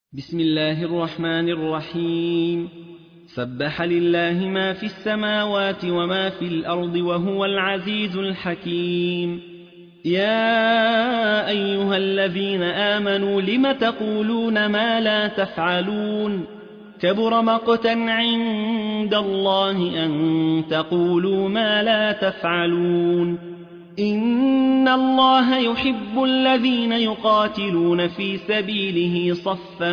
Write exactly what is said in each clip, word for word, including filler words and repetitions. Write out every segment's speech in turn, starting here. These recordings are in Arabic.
بسم الله الرحمن الرحيم. سبح لله ما في السماوات وما في الأرض وهو العزيز الحكيم. يا أيها الذين آمنوا لم تقولون ما لا تفعلون؟ كبر مقتا عند الله أن تقولوا ما لا تفعلون. إن الله يحب الذين يقاتلون في سبيله صفا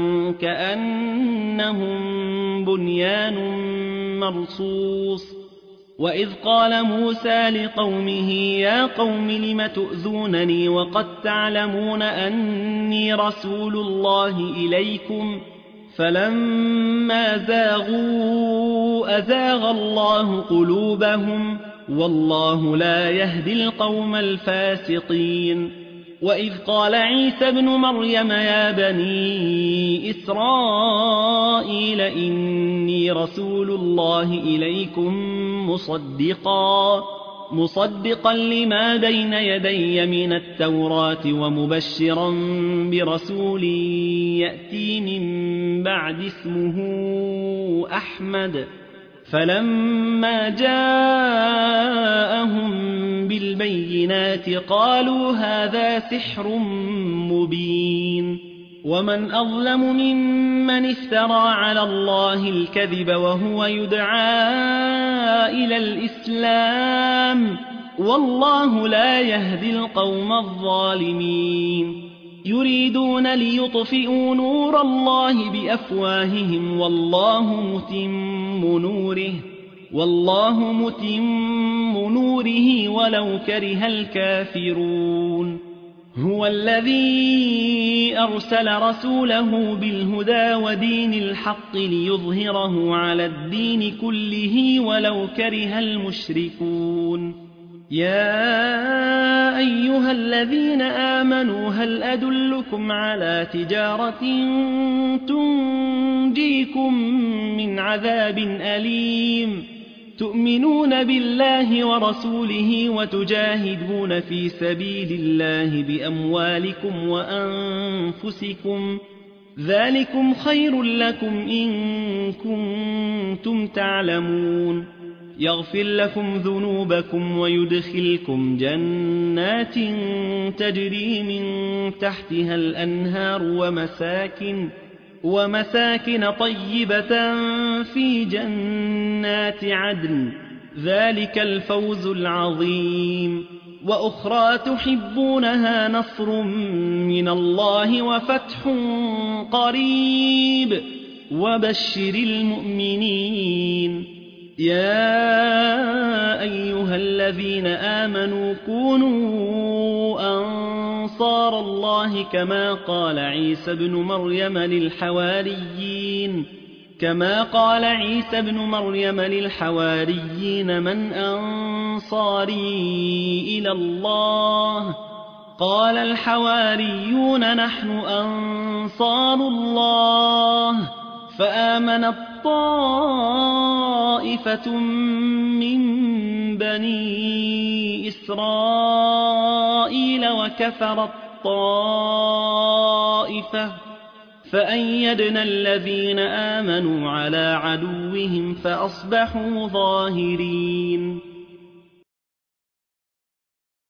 كأنهم بنيان مرصوص. وإذ قال موسى لقومه يا قوم لم تؤذونني وقد تعلمون أني رسول الله إليكم فلما زاغوا أزاغ الله قلوبهم والله لا يهدي القوم الفاسقين. وإذ قال عيسى ابن مريم يا بني إسرائيل إني رسول الله إليكم مصدقا مصدقا لما بين يدي من التوراة ومبشرا برسول يأتي من بعد اسمه أحمد. فلما جاءهم بالبينات قالوا هذا سحر مبين. ومن أظلم ممن افترى على الله الكذب وهو يدعى إلى الإسلام والله لا يهدي القوم الظالمين. يريدون ليطفئوا نور الله بأفواههم والله متم نوره والله متم نوره ولو كره الكافرون. هو الذي أرسل رسوله بالهدى ودين الحق ليظهره على الدين كله ولو كره المشركون. يا أيها الذين آمنوا هل أدلكم على تجارة تنجيكم من عذاب أليم؟ تؤمنون بالله ورسوله وتجاهدون في سبيل الله بأموالكم وأنفسكم ذلكم خير لكم إن كنتم تعلمون. يغفر لكم ذنوبكم ويدخلكم جنات تجري من تحتها الأنهار ومساكن, ومساكن طيبة في جنات عدن ذلك الفوز العظيم. وأخرى تحبونها نصر من الله وفتح قريب وبشر المؤمنين. يا أيها الذين آمنوا كونوا أنصار الله كما قال عيسى ابن مريم للحواريين كما قال عيسى ابن مريم للحواريين من أنصاري إلى الله؟ قال الحواريون نحن أنصار الله. فآمنت طائفة من بني إسرائيل وكفرت طائفة فأيدنا الذين آمنوا على عدوهم فأصبحوا ظاهرين.